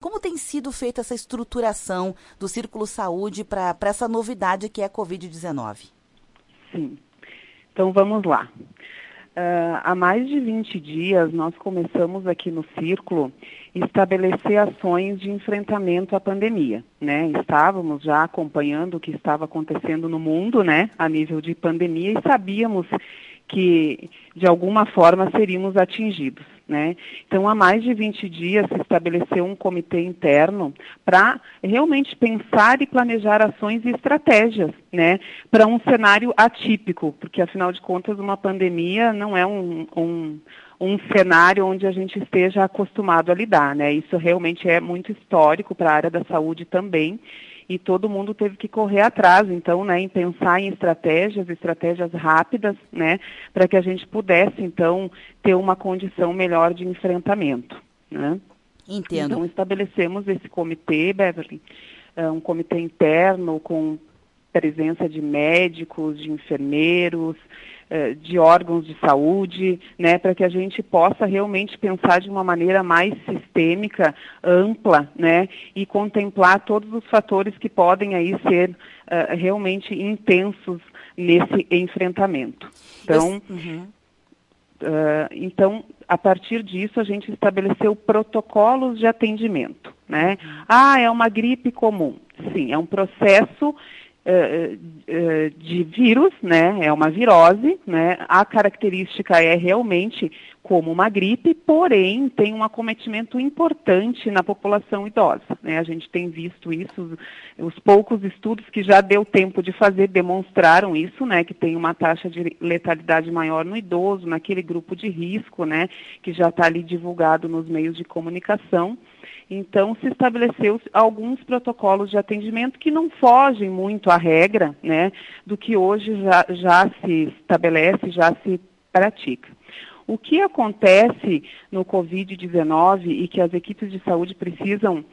Como tem sido feita essa estruturação do Círculo Saúde para essa novidade que é a Covid-19? Sim. Então, vamos lá. Há mais de 20 dias, nós começamos aqui no Círculo estabelecer ações de enfrentamento à pandemia, né? Estávamos já acompanhando o que estava acontecendo no mundo, né, a nível de pandemia, e sabíamos que, de alguma forma, seríamos atingidos, né? Então, há mais de 20 dias se estabeleceu um comitê interno para realmente pensar e planejar ações e estratégias, né, para um cenário atípico, porque, afinal de contas, uma pandemia não é um cenário onde a gente esteja acostumado a lidar, né? Isso realmente é muito histórico para a área da saúde também, e todo mundo teve que correr atrás, então, né, em pensar em estratégias rápidas, né, para que a gente pudesse, então, ter uma condição melhor de enfrentamento, né? Entendo. Então, estabelecemos esse comitê, Beverly, um comitê interno com presença de médicos, de enfermeiros, de órgãos de saúde, né, para que a gente possa realmente pensar de uma maneira mais sistêmica, ampla, né, e contemplar todos os fatores que podem aí ser realmente intensos nesse enfrentamento. Então, então, a partir disso, a gente estabeleceu protocolos de atendimento, né? É uma gripe comum. Sim, é um processo de vírus, né? É uma virose, né? A característica é realmente como uma gripe, porém tem um acometimento importante na população idosa, né? A gente tem visto isso, os poucos estudos que já deu tempo de fazer demonstraram isso, né? Que tem uma taxa de letalidade maior no idoso, naquele grupo de risco, né? Que já está ali divulgado nos meios de comunicação. Então, se estabeleceu alguns protocolos de atendimento que não fogem muito à regra, né, do que hoje já se estabelece, já se pratica. O que acontece no Covid-19 e que as equipes de saúde precisam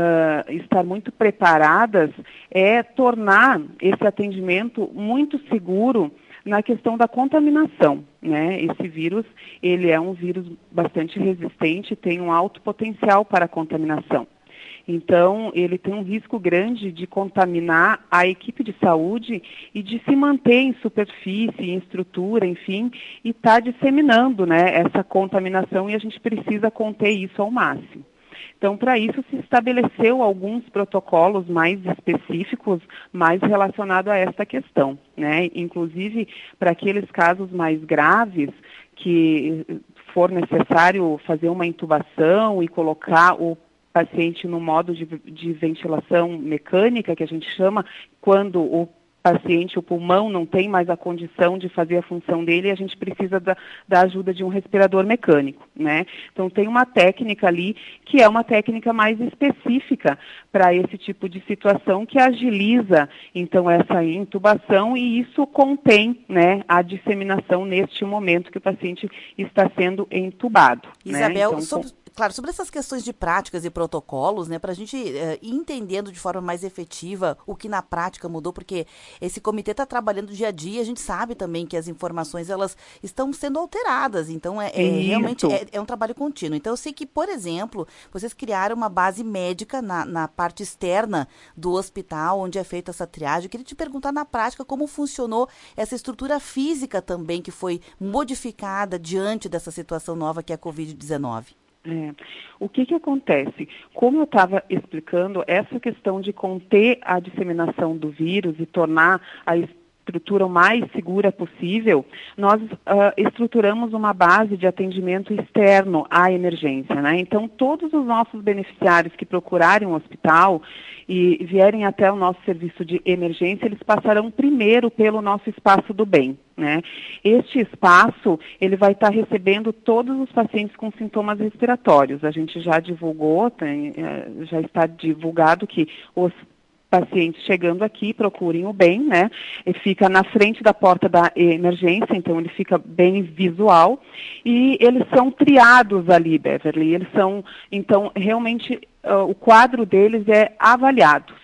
estar muito preparadas é tornar esse atendimento muito seguro na questão da contaminação, né? Esse vírus, ele é um vírus bastante resistente, tem um alto potencial para a contaminação. Então, ele tem um risco grande de contaminar a equipe de saúde e de se manter em superfície, em estrutura, enfim, e estar disseminando, né, essa contaminação, e a gente precisa conter isso ao máximo. Então, para isso, se estabeleceu alguns protocolos mais específicos, mais relacionados a esta questão, né? Inclusive, para aqueles casos mais graves, que for necessário fazer uma intubação e colocar o paciente no modo de ventilação mecânica, que a gente chama, quando o paciente, o pulmão, não tem mais a condição de fazer a função dele, e a gente precisa da ajuda de um respirador mecânico, né? Então, tem uma técnica ali que é uma técnica mais específica para esse tipo de situação, que agiliza, então, essa intubação, e isso contém, né, a disseminação neste momento que o paciente está sendo entubado. Isabel, né? Então, Claro, sobre essas questões de práticas e protocolos, né, para a gente ir entendendo de forma mais efetiva o que na prática mudou, porque esse comitê está trabalhando dia a dia, a gente sabe também que as informações elas estão sendo alteradas, então realmente é um trabalho contínuo. Então eu sei que, por exemplo, vocês criaram uma base médica na parte externa do hospital, onde é feita essa triagem. Eu queria te perguntar na prática como funcionou essa estrutura física também, que foi modificada diante dessa situação nova que é a Covid-19. O que acontece? Como eu estava explicando, essa questão de conter a disseminação do vírus e tornar a estrutura o mais segura possível, nós estruturamos uma base de atendimento externo à emergência, né? Então, todos os nossos beneficiários que procurarem um hospital e vierem até o nosso serviço de emergência, eles passarão primeiro pelo nosso espaço do bem, né? Este espaço, ele vai estar recebendo todos os pacientes com sintomas respiratórios. A gente já divulgou, já está divulgado que os pacientes chegando aqui procurem o bem, né? Ele fica na frente da porta da emergência, então ele fica bem visual, e eles são triados ali, Beverly. Eles são, então, realmente, o quadro deles é avaliado.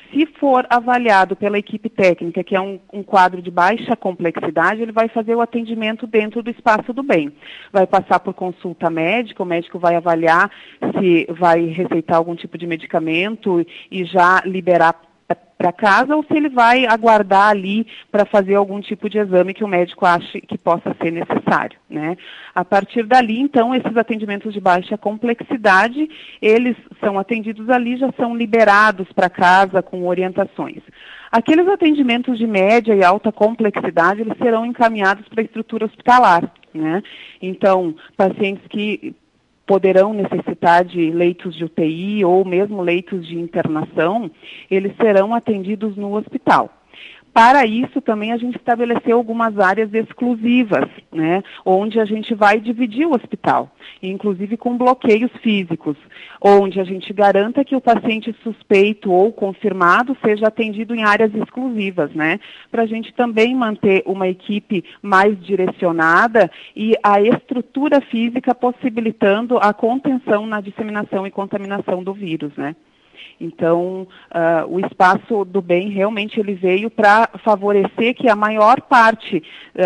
Se for avaliado pela equipe técnica, que é um quadro de baixa complexidade, ele vai fazer o atendimento dentro do espaço do bem. Vai passar por consulta médica, o médico vai avaliar se vai receitar algum tipo de medicamento e já liberar para casa, ou se ele vai aguardar ali para fazer algum tipo de exame que o médico ache que possa ser necessário, né? A partir dali, então, esses atendimentos de baixa complexidade, eles são atendidos ali, já são liberados para casa com orientações. Aqueles atendimentos de média e alta complexidade, eles serão encaminhados para a estrutura hospitalar, né? Então, pacientes que poderão necessitar de leitos de UTI ou mesmo leitos de internação, eles serão atendidos no hospital. Para isso, também a gente estabeleceu algumas áreas exclusivas, né, onde a gente vai dividir o hospital, inclusive com bloqueios físicos, onde a gente garanta que o paciente suspeito ou confirmado seja atendido em áreas exclusivas, né, para a gente também manter uma equipe mais direcionada e a estrutura física possibilitando a contenção na disseminação e contaminação do vírus, né. Então, o espaço do bem realmente ele veio para favorecer que a maior parte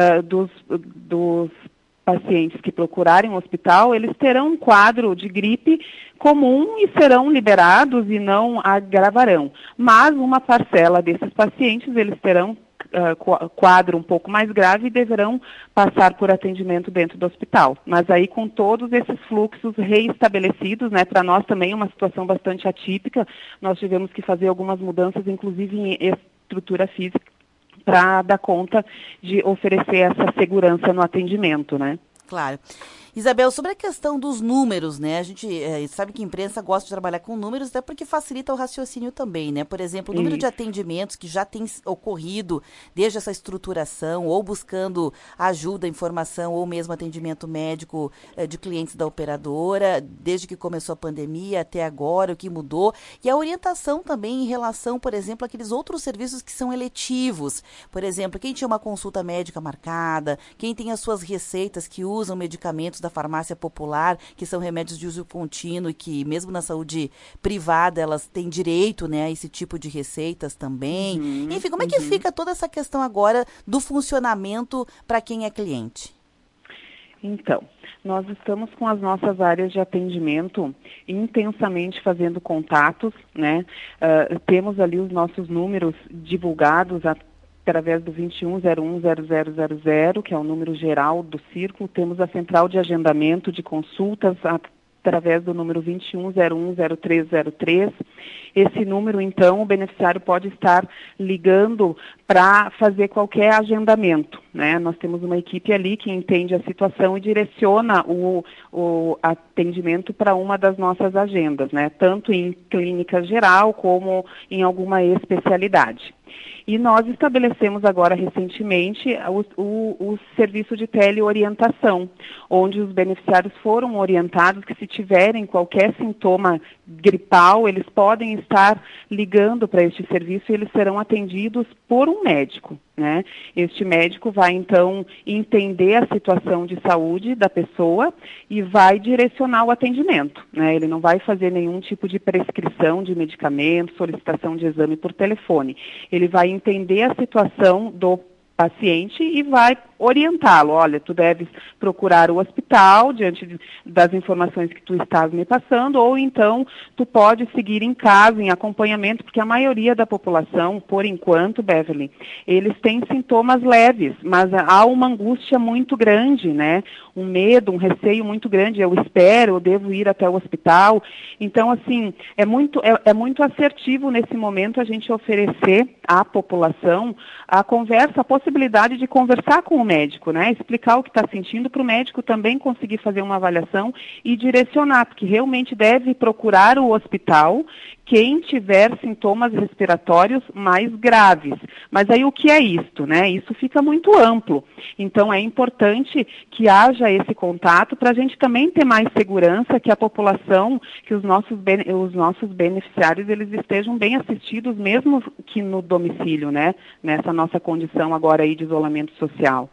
dos pacientes que procurarem o hospital, eles terão um quadro de gripe comum e serão liberados e não agravarão. Mas uma parcela desses pacientes, eles terão quadro um pouco mais grave e deverão passar por atendimento dentro do hospital. Mas aí com todos esses fluxos reestabelecidos, né, para nós também é uma situação bastante atípica, nós tivemos que fazer algumas mudanças, inclusive em estrutura física, para dar conta de oferecer essa segurança no atendimento, né? Claro. Isabel, sobre a questão dos números, né? A gente sabe que a imprensa gosta de trabalhar com números, até porque facilita o raciocínio também, né? Por exemplo, o número de atendimentos que já tem ocorrido desde essa estruturação, ou buscando ajuda, informação, ou mesmo atendimento médico de clientes da operadora, desde que começou a pandemia até agora, o que mudou, e a orientação também em relação, por exemplo, àqueles outros serviços que são eletivos. Por exemplo, quem tinha uma consulta médica marcada, quem tem as suas receitas que usam medicamentos da farmácia popular, que são remédios de uso contínuo e que mesmo na saúde privada elas têm direito, né, a esse tipo de receitas também. Enfim, como é que fica toda essa questão agora do funcionamento para quem é cliente? Então, nós estamos com as nossas áreas de atendimento intensamente fazendo contatos, né? Temos ali os nossos números divulgados através do 21010000, que é o número geral do círculo. Temos a central de agendamento de consultas através do número 21010303. Esse número, então, o beneficiário pode estar ligando para fazer qualquer agendamento, né? Nós temos uma equipe ali que entende a situação e direciona o atendimento para uma das nossas agendas, né? Tanto em clínica geral como em alguma especialidade. E nós estabelecemos agora recentemente o serviço de teleorientação, onde os beneficiários foram orientados que se tiverem qualquer sintoma gripal, eles podem estar ligando para este serviço e eles serão atendidos por um médico, né? Este médico vai, então, entender a situação de saúde da pessoa e vai direcionar o atendimento, né? Ele não vai fazer nenhum tipo de prescrição de medicamento, solicitação de exame por telefone. Ele vai entender a situação do paciente e vai orientá-lo. Olha, tu deves procurar o hospital diante das informações que tu estás me passando, ou então tu pode seguir em casa, em acompanhamento, porque a maioria da população, por enquanto, Beverly, eles têm sintomas leves, mas há uma angústia muito grande, né? Um medo, um receio muito grande. Eu espero, eu devo ir até o hospital. Então, assim, é muito assertivo nesse momento a gente oferecer à população a conversa, a possibilidade de conversar com o médico, né? Explicar o que está sentindo para o médico também conseguir fazer uma avaliação e direcionar, porque realmente deve procurar o hospital quem tiver sintomas respiratórios mais graves. Mas aí o que é isto, né? Isso fica muito amplo. Então é importante que haja esse contato para a gente também ter mais segurança que a população, que os nossos beneficiários, eles estejam bem assistidos mesmo que no domicílio, né? Nessa nossa condição agora aí de isolamento social.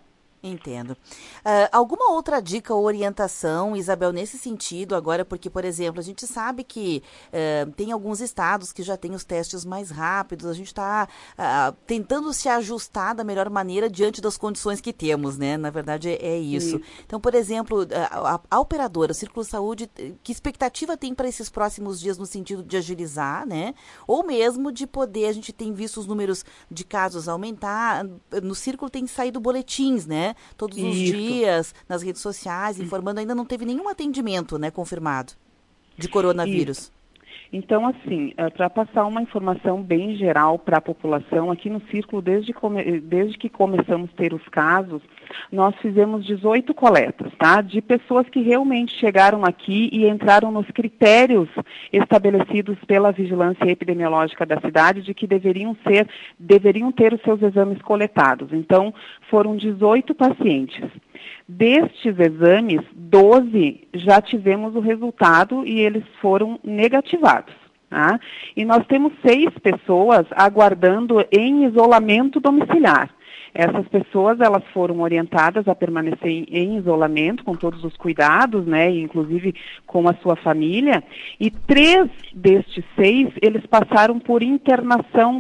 Entendo. Alguma outra dica ou orientação, Isabel, nesse sentido agora? Porque, por exemplo, a gente sabe que tem alguns estados que já têm os testes mais rápidos, a gente está tentando se ajustar da melhor maneira diante das condições que temos, né? Na verdade, é isso. Então, por exemplo, a operadora, o Círculo Saúde, que expectativa tem para esses próximos dias no sentido de agilizar, né? Ou mesmo de poder, a gente tem visto os números de casos aumentar, no Círculo tem saído boletins, né? Todos os dias, nas redes sociais, informando, ainda não teve nenhum atendimento, né, confirmado de coronavírus. Isso. Então, assim, para passar uma informação bem geral para a população, aqui no Círculo, desde que começamos a ter os casos, nós fizemos 18 coletas, tá? De pessoas que realmente chegaram aqui e entraram nos critérios estabelecidos pela vigilância epidemiológica da cidade de que deveriam ter os seus exames coletados. Então, foram 18 pacientes. Destes exames, 12 já tivemos o resultado e eles foram negativados. Tá? E nós temos 6 pessoas aguardando em isolamento domiciliar. Essas pessoas, elas foram orientadas a permanecer em isolamento, com todos os cuidados, né, inclusive com a sua família, e 3 destes 6, eles passaram por internação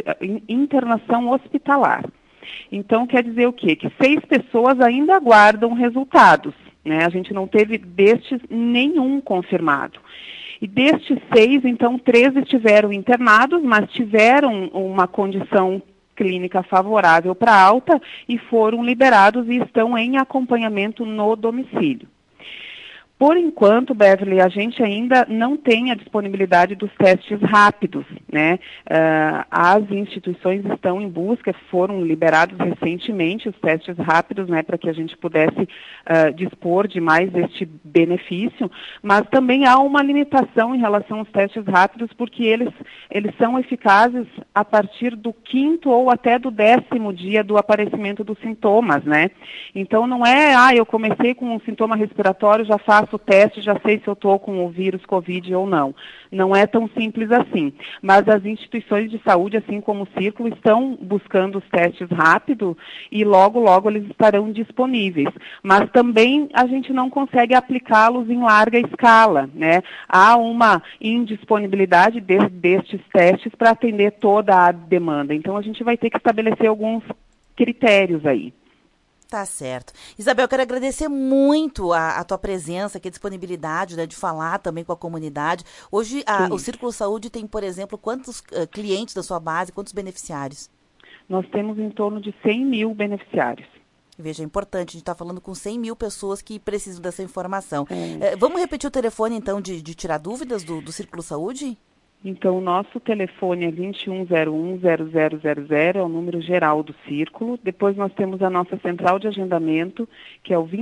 hospitalar. Então, quer dizer o quê? Que 6 pessoas ainda aguardam resultados, né? A gente não teve destes nenhum confirmado. E destes 6, então, 3 estiveram internados, mas tiveram uma condição clínica favorável para alta e foram liberados e estão em acompanhamento no domicílio. Por enquanto, Beverly, a gente ainda não tem a disponibilidade dos testes rápidos, né? As instituições estão em busca, foram liberados recentemente os testes rápidos, né, para que a gente pudesse dispor de mais este benefício, mas também há uma limitação em relação aos testes rápidos, porque eles são eficazes a partir do 5º ou até do 10º dia do aparecimento dos sintomas, né? Então, não é, eu comecei com um sintoma respiratório, já faço o teste, já sei se eu estou com o vírus Covid ou não. Não é tão simples assim. Mas as instituições de saúde, assim como o Círculo, estão buscando os testes rápidos e logo, logo eles estarão disponíveis. Mas também a gente não consegue aplicá-los em larga escala, né? Há uma indisponibilidade destes testes para atender toda a demanda. Então, a gente vai ter que estabelecer alguns critérios aí. Tá certo. Isabel, quero agradecer muito a tua presença aqui, a disponibilidade, né, de falar também com a comunidade. Hoje, o Círculo Saúde tem, por exemplo, quantos clientes da sua base, quantos beneficiários? Nós temos em torno de 100 mil beneficiários. Veja, é importante, a gente está falando com 100 mil pessoas que precisam dessa informação. Vamos repetir o telefone, então, de tirar dúvidas do Círculo Saúde? Então, o nosso telefone é 2101-0000, é o número geral do Círculo. Depois nós temos a nossa central de agendamento, que é o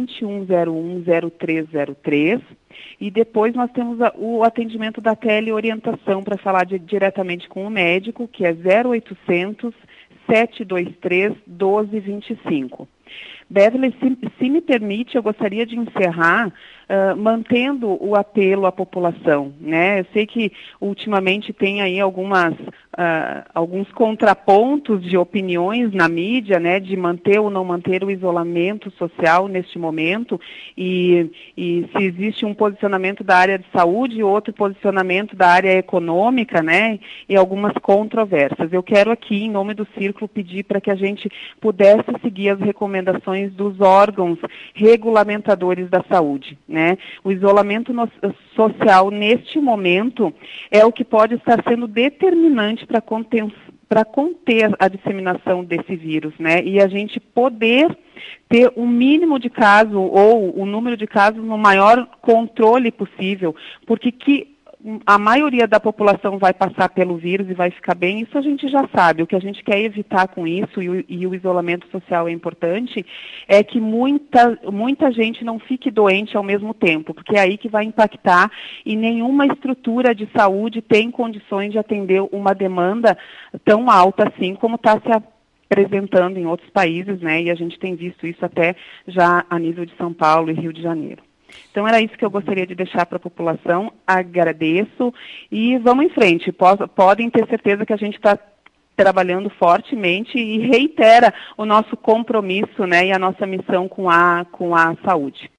2101-0303. E depois nós temos o atendimento da teleorientação para falar diretamente com o médico, que é 0800 723 1225. Beverly, se me permite, eu gostaria de encerrar mantendo o apelo à população, né? Eu sei que ultimamente tem aí alguns contrapontos de opiniões na mídia, né? De manter ou não manter o isolamento social neste momento e se existe um posicionamento da área de saúde e outro posicionamento da área econômica, né? E algumas controvérsias. Eu quero aqui, em nome do Círculo, pedir para que a gente pudesse seguir as recomendações dos órgãos regulamentadores da saúde, né? O isolamento social neste momento é o que pode estar sendo determinante para conter a disseminação desse vírus, né? E a gente poder ter o mínimo de casos ou o número de casos no maior controle possível, porque a maioria da população vai passar pelo vírus e vai ficar bem, isso a gente já sabe. O que a gente quer evitar com isso, e o isolamento social é importante, é que muita gente não fique doente ao mesmo tempo, porque é aí que vai impactar e nenhuma estrutura de saúde tem condições de atender uma demanda tão alta assim como está se apresentando em outros países, né? E a gente tem visto isso até já a nível de São Paulo e Rio de Janeiro. Então, era isso que eu gostaria de deixar para a população. Agradeço e vamos em frente. Podem ter certeza que a gente está trabalhando fortemente e reitera o nosso compromisso, né, e a nossa missão com a saúde.